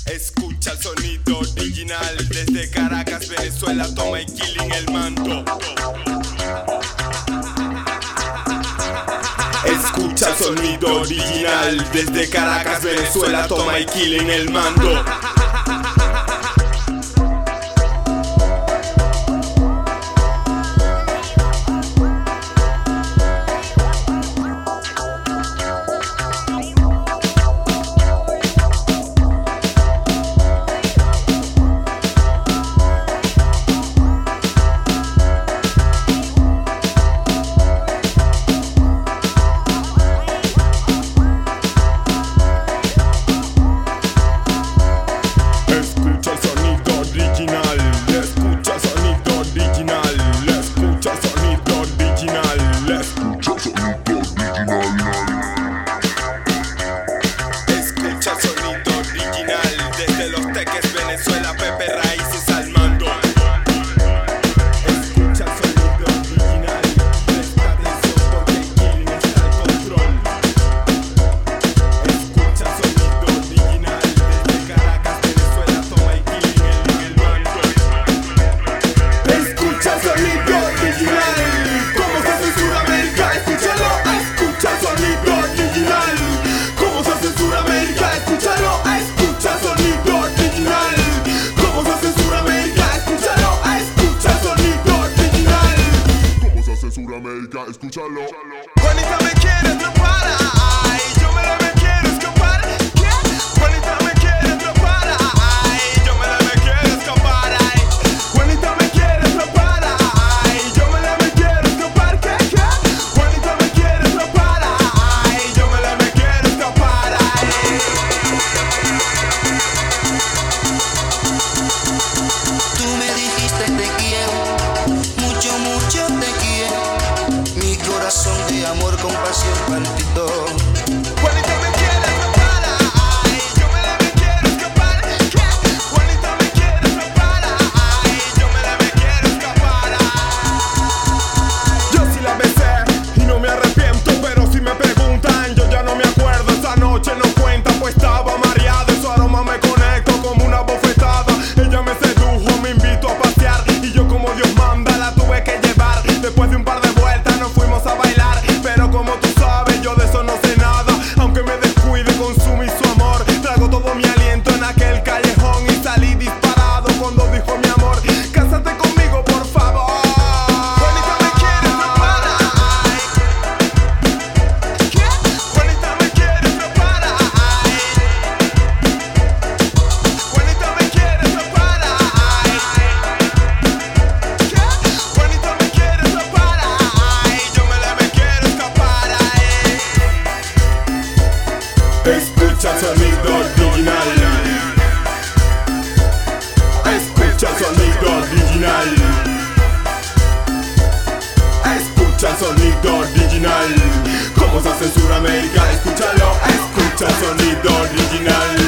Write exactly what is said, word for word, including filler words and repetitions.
Escucha el sonido original desde Caracas, Venezuela. Toma y killing el mando. Escucha el sonido original desde Caracas, Venezuela. Toma y killing el mando. Venezuela, Pepe Raíces al mando. Escucha el sonido original, presta atención porque Killing está al control. Escucha el sonido original desde Caracas, Venezuela. Toma y Killing en el mando. Escucha el sonido original, cómo se hace en Sudamérica, escúchalo. Escucha el sonido original, cómo se hace en Sudamérica, escúchalo. Escucha el sonido original. Suramérica, escúchalo. Juanita me quiere atrapar, ay, yo me la me quiero escapar. ¿Qué? Juanita me quiere atrapar, ay, yo me la me quiero escapar. Ay, Juanita me quiere atrapar, ay, yo me la me quiero escapar. ¿Qué? ¿Qué? Juanita me quiere atrapar, ay, yo me la me quiero escapar. Ay. Tú me dijiste te quiero, mucho, mucho te quiero. Mi corazón de amor, compasión palpitó. Juanita me quiere atrapar, ay, yo me la me quiero escapar. ¿Qué? Juanita me quiere atrapar, ay, yo me la me quiero escapar. Yo sí la besé y no me arrepiento, pero si me preguntan yo ya no me acuerdo. Esa noche no cuenta, pues estaba mareada. De su aroma me conecto como una bofetada. Ella me sedujo, me invitó a pasear y yo como Dios manda la tuve que llevar. Después de un par de vueltas nos fuimos a bailar, pero como tú sabes yo de eso no sé nada. Aunque me descuide, consumí su amor. Trago todo mi aliento en aquel callejón y salí disparado cuando dijo mi amor: cásate conmigo por favor. Juanita me quiere atrapar, ay. ¿Qué? Juanita me quiere atrapar, ay. Juanita me quiere atrapar, ay. ¿Qué? Juanita me quiere atrapar, ay, yo me la me quiero escapar, ay. Escucha el sonido original. Escucha el sonido original. Escucha el sonido original. Cómo se hace en Sudamérica, escúchalo. Escucha el sonido original.